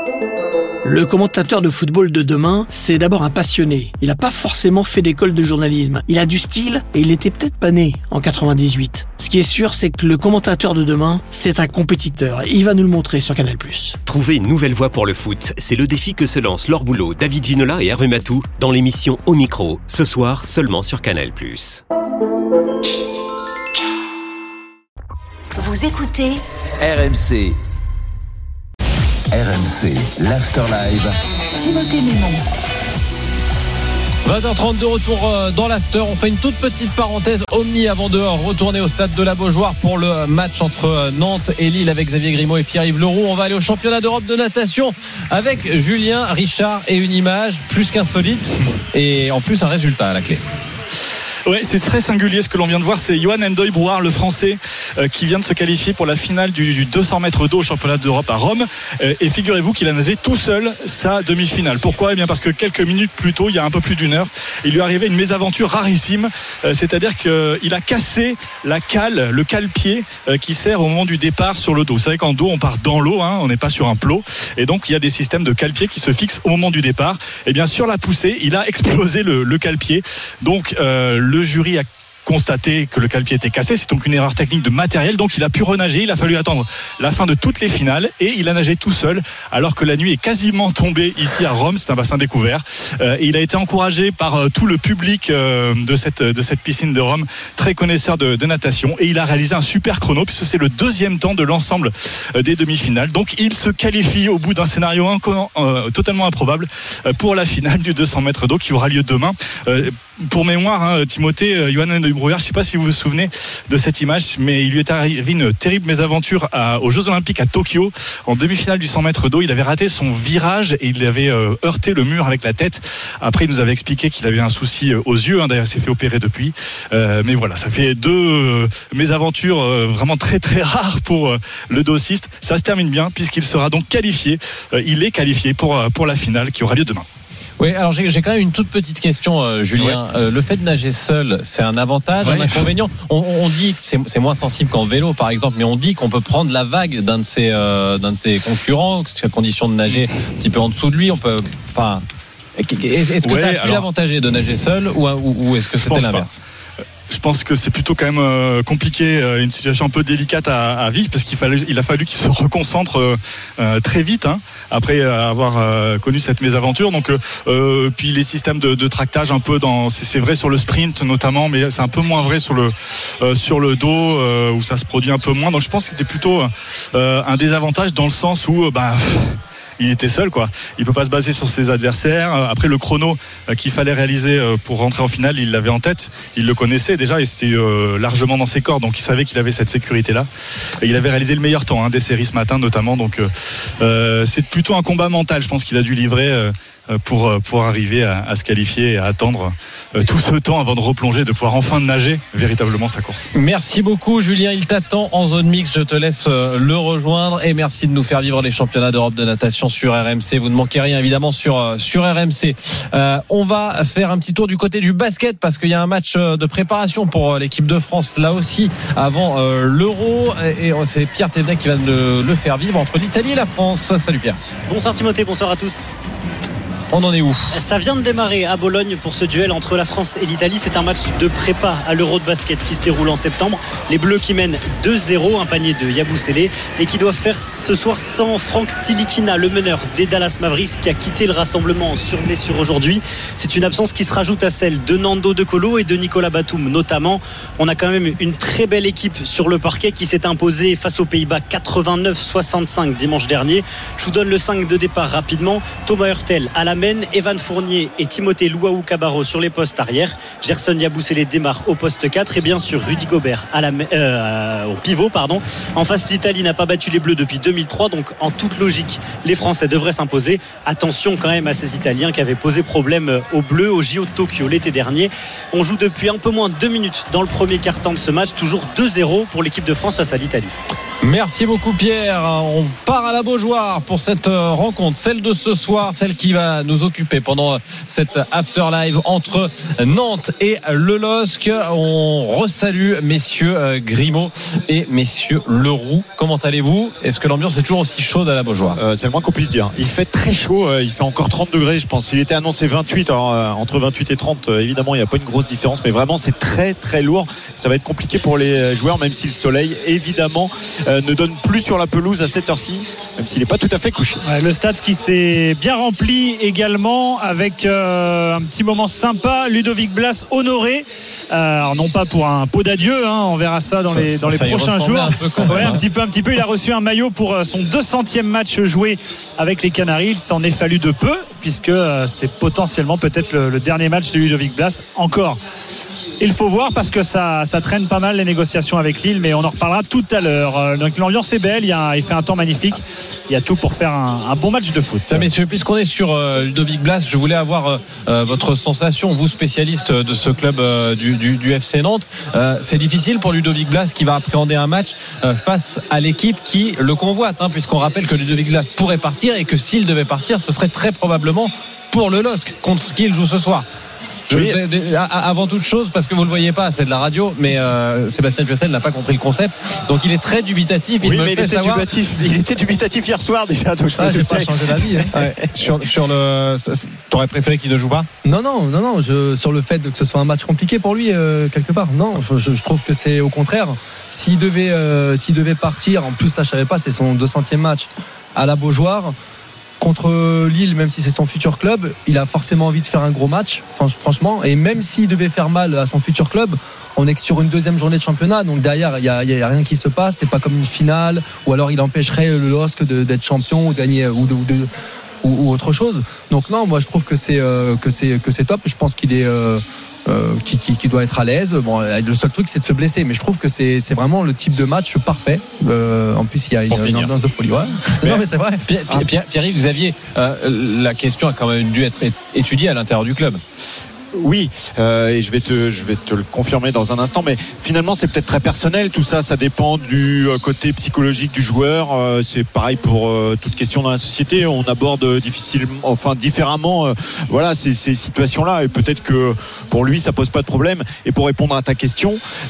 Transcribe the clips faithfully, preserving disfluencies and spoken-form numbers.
Le commentateur de football de demain, c'est d'abord un passionné. Il n'a pas forcément fait d'école de journalisme. Il a du style et il était peut-être pas né en quatre-vingt-dix-huit. Ce qui est sûr, c'est que le commentateur de demain, c'est un compétiteur. Et il va nous le montrer sur Canal plus. Trouver une nouvelle voie pour le foot, c'est le défi que se lancent Laure Boulot, David Ginola et Hervé Matou dans l'émission Au Micro, ce soir seulement sur Canal plus. Vous écoutez R M C. R M C, l'Afterlive. Timothée Mémon. vingt heures trente de retour dans l'after. On fait une toute petite parenthèse omni avant de retourner au stade de la Beaujoire pour le match entre Nantes et Lille avec Xavier Grimaud et Pierre-Yves Leroux. On va aller au championnat d'Europe de natation avec Julien Richard et une image plus qu'insolite et en plus un résultat à la clé. Ouais, c'est très singulier ce que l'on vient de voir. C'est Johan Endoy Brouard, le français, euh, qui vient de se qualifier pour la finale du, du deux cents mètres d'eau au championnat d'Europe à Rome. Euh, et figurez-vous qu'il a nagé tout seul sa demi-finale. Pourquoi ? Eh bien parce que quelques minutes plus tôt, il y a un peu plus d'une heure, il lui est arrivé une mésaventure rarissime. Euh, c'est-à-dire qu'il a cassé la cale, le cale-pied euh, qui sert au moment du départ sur le dos. Vous savez qu'en dos, on part dans l'eau, hein, on n'est pas sur un plot. Et donc, il y a des systèmes de cale-pied qui se fixent au moment du départ. Et bien, sur la poussée, il a explosé le, le cale-pied. Donc, euh, le jury a constaté que le cale-pied était cassé, c'est donc une erreur technique de matériel, donc il a pu renager, il a fallu attendre la fin de toutes les finales et il a nagé tout seul alors que la nuit est quasiment tombée ici à Rome, c'est un bassin découvert euh, et il a été encouragé par euh, tout le public euh, de, cette, de cette piscine de Rome, très connaisseur de, de natation, et il a réalisé un super chrono puisque c'est le deuxième temps de l'ensemble euh, des demi-finales, donc il se qualifie au bout d'un scénario inco- euh, totalement improbable euh, pour la finale du deux cents mètres d'eau qui aura lieu demain. euh, Pour mémoire, hein, Timothée, euh, Johan Endoy Brouard, je ne sais pas si vous vous souvenez de cette image, mais il lui est arrivé une terrible mésaventure à, aux Jeux Olympiques à Tokyo, en demi-finale du cent mètres d'eau. Il avait raté son virage et il avait euh, heurté le mur avec la tête. Après, il nous avait expliqué qu'il avait un souci euh, aux yeux. Hein, d'ailleurs, il s'est fait opérer depuis. Euh, mais voilà, ça fait deux euh, mésaventures euh, vraiment très très rares pour euh, le dossiste. Ça se termine bien puisqu'il sera donc qualifié. Euh, il est qualifié pour, euh, pour la finale qui aura lieu demain. Oui, alors j'ai, j'ai quand même une toute petite question, euh, Julien. Ouais. Euh, le fait de nager seul, c'est un avantage, ouais. un inconvénient. On, on dit que c'est, c'est moins sensible qu'en vélo, par exemple, mais on dit qu'on peut prendre la vague d'un de ses, euh, d'un de ses concurrents, à condition de nager un petit peu en dessous de lui. On peut, enfin, est-ce que ouais, ça a pu alors, l'avantager de nager seul ou, ou, ou est-ce que c'était l'inverse ? Je pense que c'est plutôt quand même euh, compliqué, euh, une situation un peu délicate à, à vivre parce qu'il fallait, il a fallu qu'il se reconcentre euh, euh, très vite hein, après avoir euh, connu cette mésaventure. Donc, euh, puis les systèmes de, de tractage un peu dans, c'est, c'est vrai sur le sprint notamment, mais c'est un peu moins vrai sur le euh, sur le dos euh, où ça se produit un peu moins. Donc je pense que c'était plutôt euh, un désavantage dans le sens où bah il était seul quoi. Il peut pas se baser sur ses adversaires. Après le chrono qu'il fallait réaliser pour rentrer en finale, il l'avait en tête. Il le connaissait déjà et c'était largement dans ses cordes. Donc il savait qu'il avait cette sécurité là. Et il avait réalisé le meilleur temps hein, des séries ce matin notamment. Donc euh, c'est plutôt un combat mental. Je pense qu'il a dû livrer. Euh, pour, pour arriver à, à se qualifier et à attendre euh, tout ce temps avant de replonger, de pouvoir enfin nager véritablement sa course. Merci beaucoup Julien, il t'attend en zone mixte, je te laisse euh, le rejoindre et merci de nous faire vivre les championnats d'Europe de natation sur R M C. Vous ne manquez rien évidemment sur, euh, sur R M C. Euh, on va faire un petit tour du côté du basket parce qu'il y a un match de préparation pour l'équipe de France là aussi avant euh, l'Euro et, et c'est Pierre Thévenet qui va le, le faire vivre entre l'Italie et la France. Salut Pierre. Bonsoir Timothée, bonsoir à tous. On en est où ? Ça vient de démarrer à Bologne pour ce duel entre la France et l'Italie. C'est un match de prépa à l'Euro de basket qui se déroule en septembre. Les Bleus qui mènent deux zéro, un panier de Yabusele et qui doivent faire ce soir sans Frank Tilikina, le meneur des Dallas Mavericks qui a quitté le rassemblement sur blessure aujourd'hui. C'est une absence qui se rajoute à celle de Nando De Colo et de Nicolas Batum notamment. On a quand même une très belle équipe sur le parquet qui s'est imposée face aux Pays-Bas quatre-vingt-neuf soixante-cinq dimanche dernier. Je vous donne le cinq de départ rapidement. Thomas Hurtel à la Evan Fournier et Timothée Luaou-Cabarro sur les postes arrière. Gerson Yabusele démarre au poste quatre et bien sûr Rudy Gobert à la, euh, au pivot pardon. En face, l'Italie n'a pas battu les Bleus depuis deux mille trois, donc en toute logique les Français devraient s'imposer. Attention quand même à ces Italiens qui avaient posé problème aux Bleus au J O de Tokyo l'été dernier. On joue depuis un peu moins de deux minutes dans le premier quart-temps de ce match, toujours deux zéro pour l'équipe de France face à l'Italie. Merci beaucoup Pierre. On part à la Beaujoire pour cette rencontre, celle de ce soir, celle qui va nous occuper pendant cette after live entre Nantes et le L O S C. On resalue messieurs Grimaud et messieurs Leroux. Comment allez-vous? Est-ce que l'ambiance est toujours aussi chaude à la Beaujoire? euh, C'est le moins qu'on puisse dire. Il fait très chaud, il fait encore trente degrés je pense. Il était annoncé vingt-huit, alors euh, entre vingt-huit et trente évidemment il n'y a pas une grosse différence, mais vraiment c'est très très lourd. Ça va être compliqué pour les joueurs, même si le soleil évidemment euh, ne donne plus sur la pelouse à cette heure-ci, même s'il n'est pas tout à fait couché. Ouais, le stade qui s'est bien rempli également, avec euh, un petit moment sympa. Ludovic Blas honoré, euh, alors non pas pour un pot d'adieu, hein, on verra ça dans ça, les, dans ça, les ça prochains jours. Un, peu quand même, ouais, hein. un petit peu, un petit peu. Il a reçu un maillot pour son deux centième match joué avec les Canaries. Il s'en est fallu de peu, puisque euh, c'est potentiellement peut-être le, le dernier match de Ludovic Blas encore. Il faut voir, parce que ça, ça traîne pas mal les négociations avec Lille, mais on en reparlera tout à l'heure. Donc l'ambiance est belle, il, y a, il fait un temps magnifique, il y a tout pour faire un, un bon match de foot. Ça, messieurs, puisqu'on est sur euh, Ludovic Blas, je voulais avoir euh, votre sensation, vous spécialiste de ce club euh, du, du, du F C Nantes. Euh, c'est difficile pour Ludovic Blas qui va appréhender un match euh, face à l'équipe qui le convoite, hein, puisqu'on rappelle que Ludovic Blas pourrait partir et que s'il devait partir, ce serait très probablement pour le L O S C, contre qui il joue ce soir. Je, oui. Avant toute chose, parce que vous ne le voyez pas, c'est de la radio, mais euh, Sébastien Piocel n'a pas compris le concept, donc il est très dubitatif. Il oui, me mais fait il, était savoir... dubitatif, il était dubitatif hier soir déjà, donc je ah, me j'ai doutais. pas changé d'avis. Hein. Ouais. sur, sur le, t'aurais préféré qu'il ne joue pas? Non, non, non, non. Je, sur le fait que ce soit un match compliqué pour lui euh, quelque part. Non, je, je trouve que c'est au contraire. S'il devait, euh, s'il devait partir, en plus là, je savais pas, c'est son deux centième match à la Beaujoire. Contre Lille, même si c'est son futur club, il a forcément envie de faire un gros match, franchement. Et même s'il devait faire mal à son futur club, on est que sur une deuxième journée de championnat, donc derrière il y a, y a rien qui se passe. C'est pas comme une finale, ou alors il empêcherait le L O S C de, d'être champion ou de gagner ou, de, ou, de, ou, ou autre chose. Donc non, moi je trouve que c'est euh, que c'est que c'est top. Je pense qu'il est euh, Euh, qui, qui, qui doit être à l'aise. Bon, le seul truc c'est de se blesser, mais je trouve que c'est, c'est vraiment le type de match parfait. Euh, en plus il y a une, une ambiance de folie. Ouais. Mais non mais c'est vrai. Pierre, Pierre, Pierre-Yves Xavier, euh, la question a quand même dû être étudiée à l'intérieur du club. Oui, euh, et je vais te, je vais te le confirmer dans un instant, mais finalement c'est peut-être très personnel tout ça, ça dépend du côté psychologique du joueur. Euh, c'est pareil pour euh, toute question dans la société, on aborde difficilement, enfin différemment, euh, voilà ces, ces situations-là, et peut-être que pour lui ça pose pas de problème. Et pour répondre à ta question,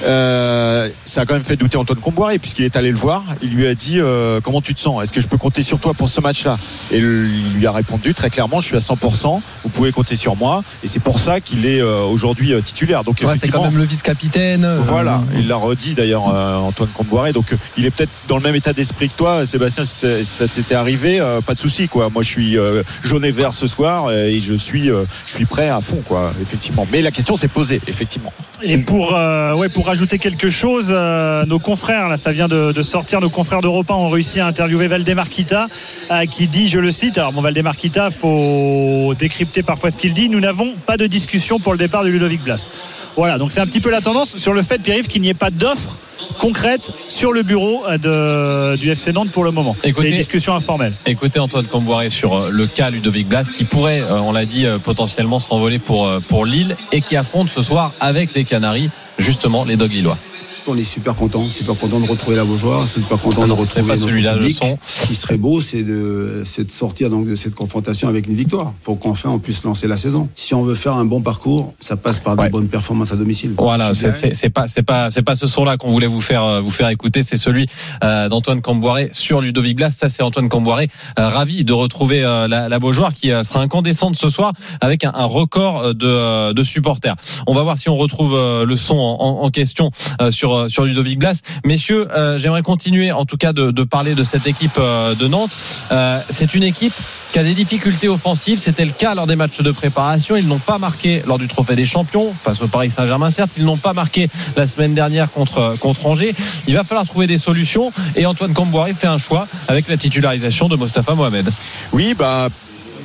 euh, ça a quand même fait douter Antoine Comboiré, puisqu'il est allé le voir, il lui a dit euh, comment tu te sens, est-ce que je peux compter sur toi pour ce match-là? Et il lui a répondu très clairement, je suis à cent pour cent, vous pouvez compter sur moi, et c'est pour ça qu'il il est aujourd'hui titulaire. Donc ouais, c'est quand même le vice-capitaine. Voilà, il l'a redit d'ailleurs Antoine Comboiré. Donc il est peut-être dans le même état d'esprit que toi, Sébastien. Ça t'était arrivé, pas de souci quoi. Moi je suis jaune et vert ce soir et je suis, je suis prêt à fond quoi. Effectivement. Mais la question s'est posée effectivement. Et pour euh, ouais pour rajouter quelque chose, euh, nos confrères là, ça vient de, de sortir, nos confrères d'Europe un ont réussi à interviewer Valdemar Kita euh, qui dit, je le cite. Alors bon, Valdemar Kita, faut décrypter parfois ce qu'il dit. Nous n'avons pas de discussion pour le départ de Ludovic Blas. Voilà, donc c'est un petit peu la tendance sur le fait, Pierre-Yves, qu'il n'y ait pas d'offre concrète sur le bureau de, du F C Nantes pour le moment. Écoutez, des discussions informelles. Écoutez Antoine Comboiré sur le cas Ludovic Blas qui pourrait, on l'a dit, potentiellement s'envoler pour, pour Lille et qui affronte ce soir avec les Canaries, justement les Dogs lillois. On est super content, super content de retrouver la Beaujoire, super content ah non, de retrouver pas notre celui-là, public. le son. Ce qui serait beau, c'est de, c'est de sortir donc de cette confrontation avec une victoire, pour qu'enfin on puisse lancer la saison. Si on veut faire un bon parcours, ça passe par ouais. de bonnes performances à domicile. Voilà, c'est, c'est, c'est pas, c'est pas, c'est pas ce son-là qu'on voulait vous faire, vous faire écouter, c'est celui euh, d'Antoine Comboiré sur Ludovic Blas. Ça, c'est Antoine Comboiré, euh, ravi de retrouver euh, la, la Beaujoire qui euh, sera incandescente ce soir avec un, un record de, euh, de supporters. On va voir si on retrouve euh, le son en, en, en question euh, sur euh, sur Ludovic Blas. Messieurs, euh, j'aimerais continuer en tout cas de, de parler de cette équipe euh, de Nantes. Euh, c'est une équipe qui a des difficultés offensives. C'était le cas lors des matchs de préparation. Ils n'ont pas marqué lors du Trophée des Champions face au Paris Saint-Germain, certes. Ils n'ont pas marqué la semaine dernière contre, contre Angers. Il va falloir trouver des solutions et Antoine Comboiré fait un choix avec la titularisation de Mostafa Mohamed. Oui, bah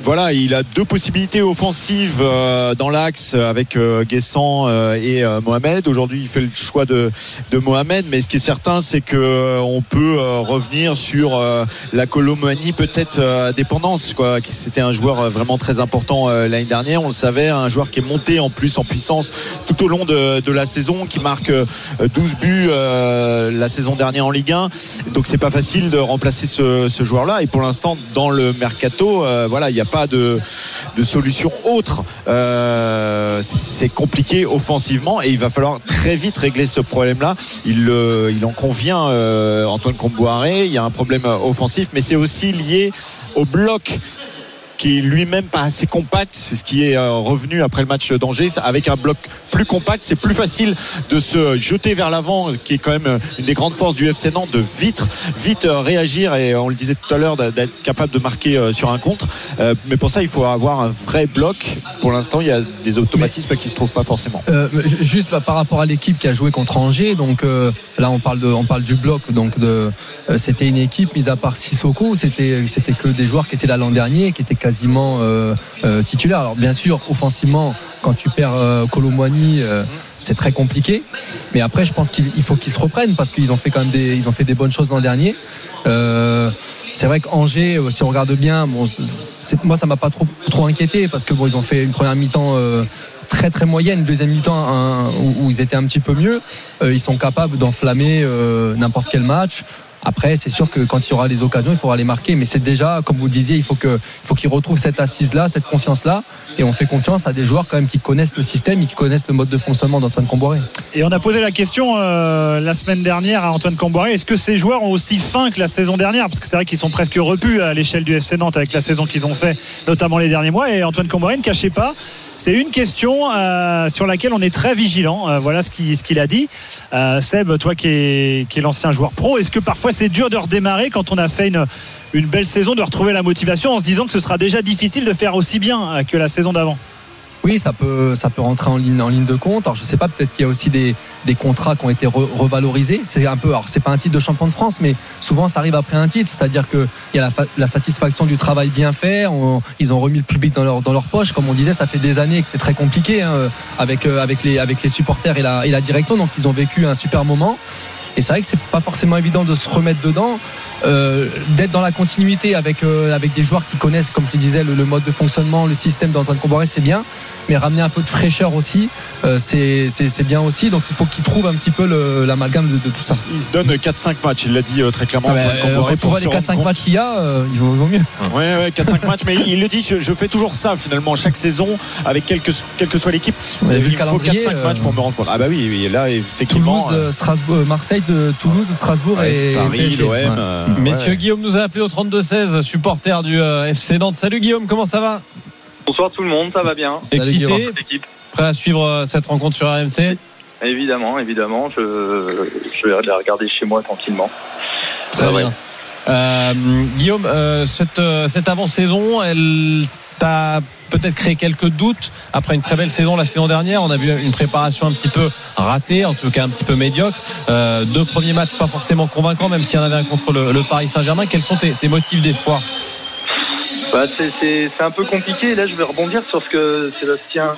voilà, il a deux possibilités offensives euh, dans l'axe avec euh, Guessant euh, et euh, Mohamed. Aujourd'hui, il fait le choix de, de Mohamed, mais ce qui est certain, c'est que euh, on peut euh, revenir sur euh, la Kolo Muani, peut-être euh, dépendance, quoi. C'était un joueur vraiment très important euh, l'année dernière. On le savait, un joueur qui est monté en plus en puissance tout au long de, de la saison, qui marque euh, douze buts euh, la saison dernière en Ligue un. Donc c'est pas facile de remplacer ce, ce joueur-là. Et pour l'instant, dans le mercato, euh, voilà, il n'y a pas de, de solution autre. Euh, c'est compliqué offensivement et il va falloir très vite régler ce problème-là. Il, euh, il en convient, euh, Antoine Kombouaré. Il y a un problème offensif, mais c'est aussi lié au bloc qui est lui-même pas assez compact. C'est ce qui est revenu après le match d'Angers. Avec un bloc plus compact, c'est plus facile de se jeter vers l'avant, qui est quand même une des grandes forces du F C Nantes, de vite, vite réagir, et on le disait tout à l'heure, d'être capable de marquer sur un contre. Mais pour ça, il faut avoir un vrai bloc. Pour l'instant, il y a des automatismes mais, qui se trouvent pas forcément. Euh, juste bah, par rapport à l'équipe qui a joué contre Angers, donc euh, là on parle de, on parle du bloc. Donc de, euh, c'était une équipe, mis à part Sissoko, c'était, c'était que des joueurs qui étaient là l'an dernier, qui étaient quasiment euh, euh, titulaires. Alors bien sûr, offensivement, quand tu perds euh, Kolo Muani, euh, c'est très compliqué. Mais après, je pense qu'il faut qu'ils se reprennent, parce qu'ils ont fait quand même des, ils ont fait des bonnes choses l'an dernier. Euh, c'est vrai qu'Angers, si on regarde bien, bon, c'est, moi ça m'a pas trop trop inquiété, parce que bon, ils ont fait une première mi-temps euh, très très moyenne, deuxième mi-temps un, où, où ils étaient un petit peu mieux. Euh, ils sont capables d'enflammer euh, n'importe quel match. Après, c'est sûr que quand il y aura les occasions, il faudra les marquer. Mais c'est déjà, comme vous le disiez, il faut, que, il faut qu'ils retrouvent cette assise-là, cette confiance-là. Et on fait confiance à des joueurs quand même qui connaissent le système et qui connaissent le mode de fonctionnement d'Antoine Kombouaré. Et on a posé la question euh, la semaine dernière à Antoine Kombouaré. Est-ce que ces joueurs ont aussi faim que la saison dernière ? Parce que c'est vrai qu'ils sont presque repus à l'échelle du F C Nantes avec la saison qu'ils ont fait, notamment les derniers mois. Et Antoine Kombouaré ne cachait pas. C'est une question euh, sur laquelle on est très vigilant. Euh, voilà ce qu'il, ce qu'il a dit. Euh, Seb, toi qui es, qui est l'ancien joueur pro, est-ce que parfois c'est dur de redémarrer quand on a fait une, une belle saison, de retrouver la motivation en se disant que ce sera déjà difficile de faire aussi bien que la saison d'avant ? Oui, ça peut, ça peut rentrer en ligne, en ligne de compte. Alors, je sais pas, peut-être qu'il y a aussi des, des contrats qui ont été re, revalorisés. C'est un peu, alors, c'est pas un titre de champion de France, mais souvent, ça arrive après un titre. C'est-à-dire qu'il y a la, la satisfaction du travail bien fait. On, ils ont remis le public dans leur, dans leur poche. Comme on disait, ça fait des années que c'est très compliqué, hein, avec, avec les, avec les supporters et la, et la direction. Donc, ils ont vécu un super moment. Et c'est vrai que c'est pas forcément évident de se remettre dedans, euh, d'être dans la continuité avec euh, avec des joueurs qui connaissent, comme je te disais, le, le mode de fonctionnement, le système d'Antoine Kombouaré, c'est bien, mais ramener un peu de fraîcheur aussi, euh, c'est, c'est c'est bien aussi. Donc il faut qu'il trouve un petit peu le, l'amalgame de, de tout ça. Il se donne quatre cinq matchs, il l'a dit euh, très clairement. Ah bah, euh, pour les quatre cinq matchs qu'il y a, euh, il vaut, vaut mieux. Ouais, ouais, quatre cinq matchs, mais il le dit, je, je fais toujours ça finalement chaque saison, avec quelle que, quelle que soit l'équipe. Ouais, il faut quatre cinq euh, matchs pour me rendre compte. Ah bah oui, oui, là effectivement. Toulouse, euh, Strasbourg, Marseille, de Toulouse, Strasbourg ouais, et Paris, l'O M. Ouais. Euh, Messieurs, ouais. Guillaume nous a appelé au trente-deux seize, supporter du euh, F C Nantes. Salut Guillaume, comment ça va ? Bonsoir tout le monde, ça va bien. Excité, prêt à suivre euh, cette rencontre sur R M C ? Évidemment, évidemment, je, je vais la regarder chez moi tranquillement. Très ah, bien. Ouais. Euh, Guillaume, euh, cette, euh, cette avant-saison, elle t'a peut-être créé quelques doutes après une très belle saison la saison dernière. On a vu une préparation un petit peu ratée, en tout cas un petit peu médiocre. Euh, deux premiers matchs pas forcément convaincants, même s'il y en avait un contre le, le Paris Saint-Germain. Quels sont tes, tes motifs d'espoir ? Bah, c'est, c'est, c'est un peu compliqué. Là, je vais rebondir sur ce que Sébastien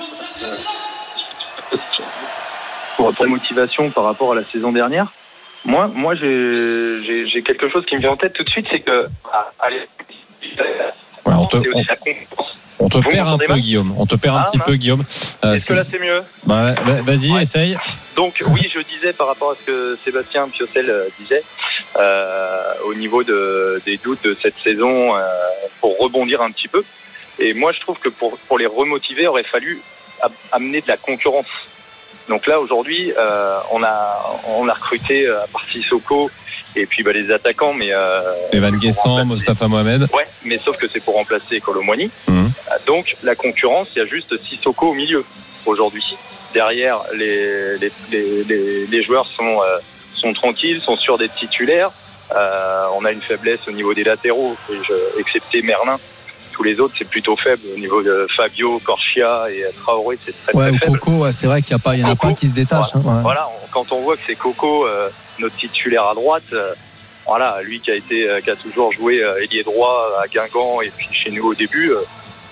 pour la motivation par rapport à la saison dernière. Moi, moi, j'ai, j'ai, j'ai quelque chose qui me vient en tête tout de suite, c'est que allez, voilà, on te, on, on te perd un peu, mal Guillaume. On te perd ah, un petit bah. peu, Guillaume. Euh, Est-ce c'est... que là, c'est mieux ? Bah, vas-y, ouais. Essaye. Donc, oui, je disais par rapport à ce que Sébastien Piocel disait, euh, au niveau de, des doutes de cette saison, euh, pour rebondir un petit peu. Et moi, je trouve que pour, pour les remotiver, il aurait fallu amener de la concurrence. Donc là, aujourd'hui, euh, on a on a recruté à part Sissoko et puis bah, les attaquants, mais euh, Evan Guessant, Mostafa Mohamed. Ouais, mais sauf que c'est pour remplacer Kolo Muani. Mmh. Donc la concurrence, il y a juste Sissoko au milieu aujourd'hui. Derrière, les les les, les, les joueurs sont euh, sont tranquilles, sont sûrs d'être titulaires. Euh, on a une faiblesse au niveau des latéraux, et je, excepté Merlin. Tous les autres, c'est plutôt faible au niveau de Fabio, Corchia et Traoré, c'est très, ouais, très faible. Coco, ouais, c'est vrai qu'il n'y a pas, il y en a pas qui se détachent. Voilà, hein, ouais. voilà on, quand on voit que c'est Coco, euh, notre titulaire à droite, euh, voilà, lui qui a été, euh, qui a toujours joué euh, ailier droit à Guingamp et puis chez nous au début, euh,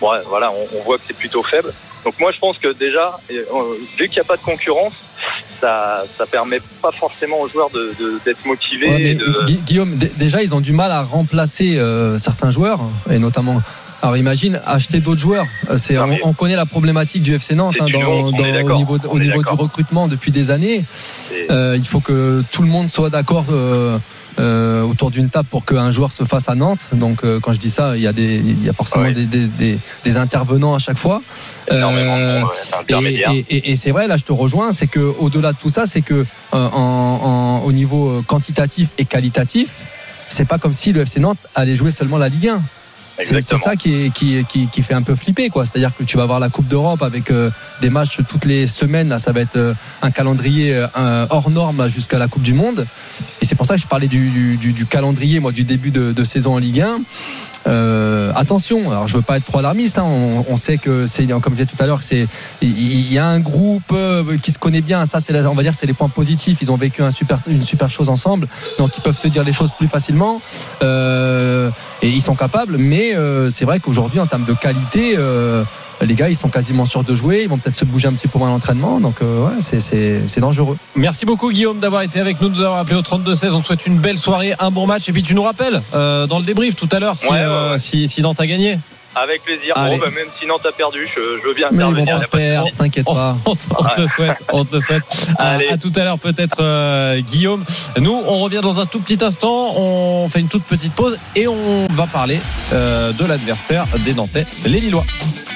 ouais, voilà, on, on voit que c'est plutôt faible. Donc moi je pense que déjà, euh, vu qu'il n'y a pas de concurrence, ça ça permet pas forcément aux joueurs de, de d'être motivés. Ouais, mais de... Gu- Guillaume, d- déjà ils ont du mal à remplacer euh, certains joueurs, et notamment. Alors imagine acheter d'autres joueurs. C'est, Non, on, mais on connaît la problématique du F C Nantes c'est hein, du dans, nom, on dans- est au d'accord, niveau, on au est niveau du d'accord. recrutement depuis des années. C'est- Euh, il faut que tout le monde soit d'accord euh, euh, autour d'une table pour qu'un joueur se fasse à Nantes. Donc euh, quand je dis ça, il y a, des, il y a forcément Ouais. des, des, des, des intervenants à chaque fois. Énormément de Euh, monde, ouais, c'est et, intermédiaire. et, et, et c'est vrai, là je te rejoins, c'est que au-delà de tout ça, c'est que euh, en, en, au niveau quantitatif et qualitatif, c'est pas comme si le F C Nantes allait jouer seulement la Ligue un. C'est, c'est Exactement. ça qui, est, qui, qui, qui fait un peu flipper, quoi. C'est-à-dire que tu vas avoir la Coupe d'Europe avec euh, des matchs toutes les semaines. Là, ça va être euh, un calendrier euh, hors norme jusqu'à la Coupe du Monde. Et c'est pour ça que je parlais du, du, du calendrier, moi, du début de, de saison en Ligue un. Euh, attention, alors je veux pas être trop alarmiste, hein, on, on sait que c'est, comme je disais tout à l'heure, que c'est, il y a un groupe euh, qui se connaît bien. Ça, c'est, on va dire, c'est les points positifs. Ils ont vécu un super, une super chose ensemble, donc ils peuvent se dire les choses plus facilement. Euh, et ils sont capables, mais euh, c'est vrai qu'aujourd'hui, en termes de qualité, euh, les gars, ils sont quasiment sûrs de jouer. Ils vont peut-être se bouger un petit peu moins à l'entraînement, donc euh, ouais, c'est, c'est, c'est dangereux. Merci beaucoup Guillaume d'avoir été avec nous, de nous avoir appelé au trente-deux seize. On te souhaite une belle soirée, un bon match, et puis tu nous rappelles euh, dans le débrief tout à l'heure si, Ouais, ouais, euh, ouais. si, si Nantes a gagné. Avec plaisir. Allez. Bon, bah, même si Nantes a perdu, je, je veux bien Mais ils vont intervenir. pas y a pas de perdre, souci. t'inquiète On, pas. on- on te le souhaite, on te le souhaite. Allez. À, à tout à l'heure peut-être euh, Guillaume. Nous on revient dans un tout petit instant, on fait une toute petite pause et on va parler euh, de l'adversaire des Nantais, les Lillois.